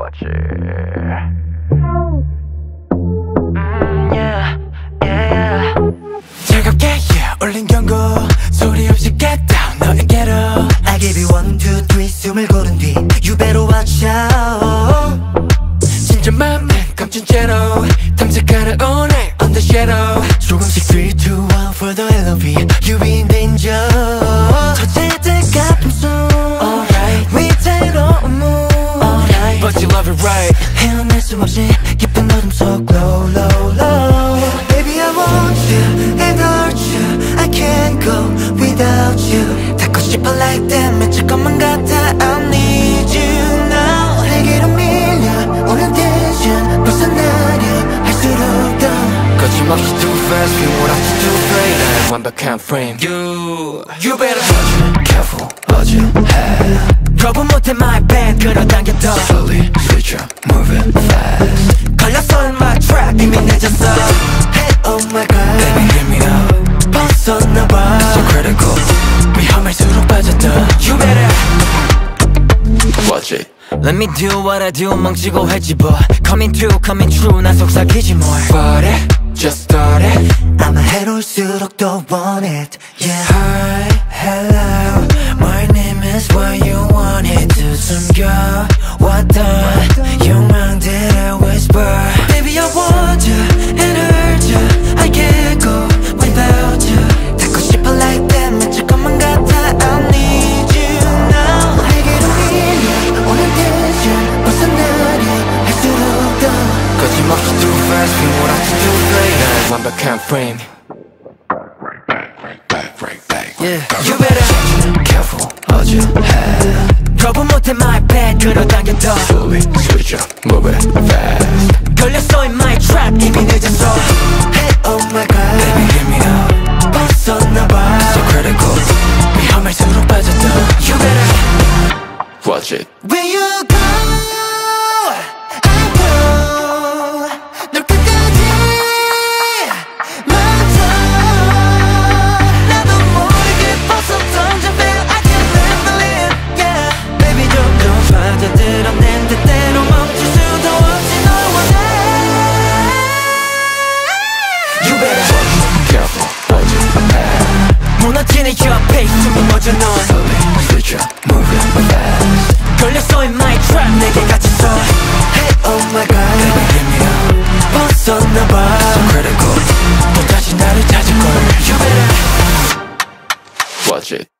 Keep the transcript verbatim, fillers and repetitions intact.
Watch it. Mm, yeah, yeah, yeah. 즐겁게 yeah, 올린 경고 소리 없이 get down 너에게로 I give you one, two, three 숨을 고른 뒤 You better watch out 진짜 맘은 감춘 채로 탐색하는 all night on the shadow 조금씩 three, two, one for the L O V You be in danger 터질 가끔 숨 Alright 위태로운 move Alright But you love it right 헤어날 수 없이 깊은 어둠 속 low, low, low Baby I want you and hurt you I can't go without you 닿고 싶어 like that 미칠 것만 같아 I need you now 내게로 밀려 오는 tension 벗어나려 할수록 더 거침없이 too fast feel what I have to play 난 완벽한 frame You, you better Careful what you have. 거부 못해 my band 끌어당겨 더 Slowly switch up, moving fast. 걸렸어 in my trap 이미 늦었어 Hey oh my god Baby give me up, 벗어나봐 so critical. 위험할수록 빠졌다 You better Watch it. Let me do what I do 멍치고 했지 but Coming true, coming true 난 속삭이지 뭘 But it, just started 아마 해로울수록 더 want it Yeah Hi, hello My name is what you wanted to 숨겨왔던 욕망들을 whisper Baby I want you and hurt you I can't go without you 닿고 싶어 like that 미칠 것만 같아 I need you now 내게로 밀려 오는 tension 벗어나려 할수록 더 거침없이 too fast feel what I have to play 난 완벽한 frame Yeah You better Careful what you have. 거부 못해 my bad 끌어당겨 더 Slowly switch up, moving fast. 걸렸어 in my trap 이미 늦었어 Hey oh my god Baby give me up, 벗어나봐 so critical. 위험할수록 빠졌다 You better Watch it. Where you go I go 널 끝까지 맞춰 나도 모르게 벗어 던져 feel I can't handle it yeah Baby 점점 빠져들어낸 때때로 멈출 수도 없이 널 원해 You better Careful what you have. 무너지는 your pace 숨이 멎어 넌 Slowly switch up, moving fast. 걸렸어 in my trap 내게 갇혔어 Hey oh my god Baby give me up, 벗어나봐 so critical. 또 다시 나를 찾을걸 Watch it.